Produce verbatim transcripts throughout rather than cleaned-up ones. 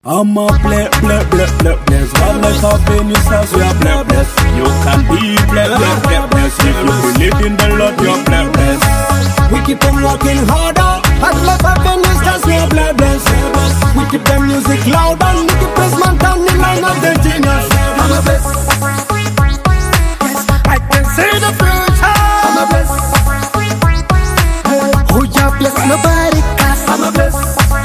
I'm a bless, bless, bless, bless, bless. God like a Venus as we are bless, bless. You can be bless, bless, bless, bless. If you believe in the Lord, you're bless, bless. We keep on working harder. God like a Venus as we are bless, bless. We keep the music loud and we keep this man down the line of the genius. I'm a bless. Yes, I can see the future. I'm a bless. Who ya bless nobody? Cause I'm a bless.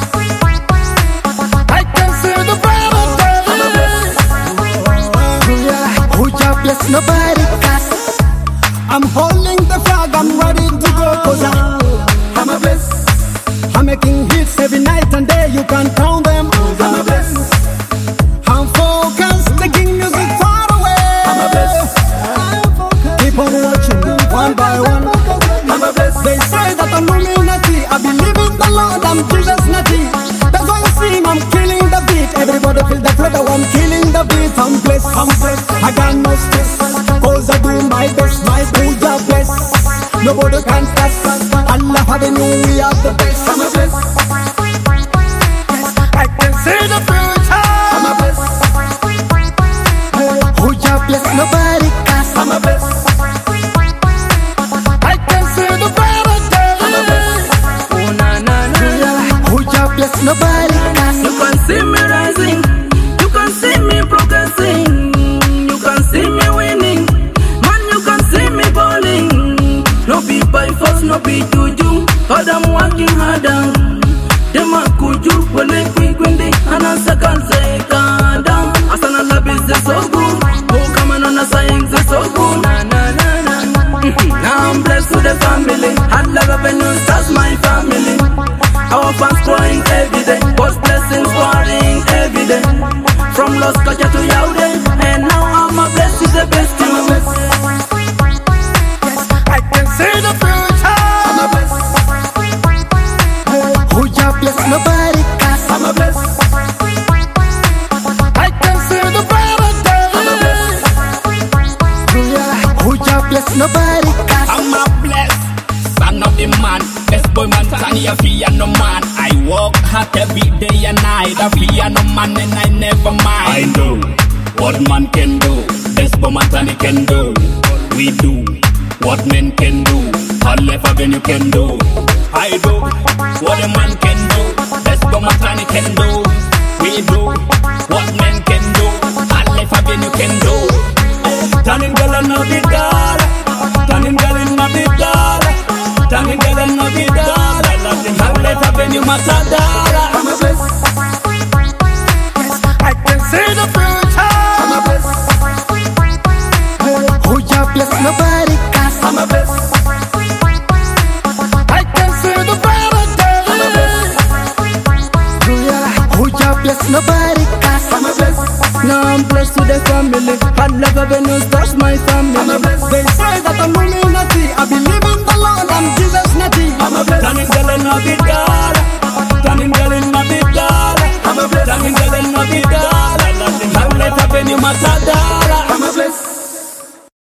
Nobody, cause I'm holding the flag, I'm ready to go, cause I, I'm a bless. I'm making hits every night and day, you can count them. I'm a bless. I'm focused, taking music far away. I'm a bless. Keep on watching one by one. I'm a bless. They say that I'm Illuminati, I believe in the Lord, I'm Jesus Natty. That's why you see I'm killing the beat. Everybody feel the flow, I'm killing the beat. I'm blessed, I'm blessed, I got no stress. Cause I do my best, my Buddha bless. Nobody can test us. Allah having you, we are the best. I'm a bless. Yes, I can see the future. I'm a bless. Who ya bless nobody, cause I'm a bless. I can see the better day. I'm a bless. Oh na na na. Who ya bless nobody, cause you can see me rising, you can see me progressing, you can see me winning. No be by force, no be juju. But I'm working harder. Dema kuju, wale kwigwindi. Anasa kanse kanda. Asana la business so good. Oh, come on, anasa ingse so good. Na na na na. Now I'm blessed with the family. Had love revenue, that's my family. Our fans growing every day. God's blessings pouring every day. From Los Kaja to Yaude. And now I'm a blessed with the best. I'm a blessed. See the future. I'm a bless. Who ya bless nobody, cause I'm a bless. I can see the better day. I'm a bless. Who ya bless nobody, cause I'm a bless. Son of the man, best boy man, Tanzania fear no man. I work hard every day and night. I fear no man and I never mind. I know what man can do, best boy man Tanzania can do. We do what men can do, all left avenue can do. I do what a man can do, best for my tiny can do. We do what men can do, all left avenue can do. Turning girl and not be dull, turning girl and not be dull, turning girl and not be dull. I love the all left avenue matadala. I'm a bless. Yes, I can see the future. I'm a bless. Who ya bless nobody. I'm a bless. I can see the better day. I'm a bless. Who ya bless nobody, cause I'm a bless. Now I'm blessed with the family. I love Venus, that's my family. I'm a bless. They say that I'm Illuminati, I believe in the Lord, I'm Jesus Natty. I'm a bless.